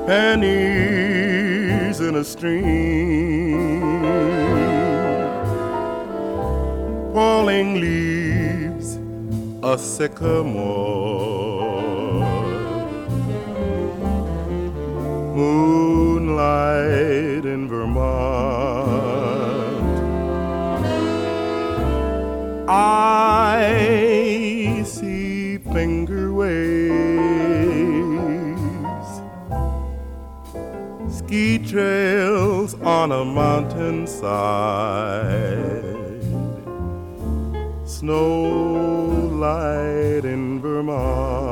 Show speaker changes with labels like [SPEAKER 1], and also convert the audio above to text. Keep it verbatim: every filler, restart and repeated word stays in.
[SPEAKER 1] pennies in a stream, falling leaves, a sycamore, moonlight in Vermont. I see finger waves, ski trails on a mountainside, snow light in Vermont.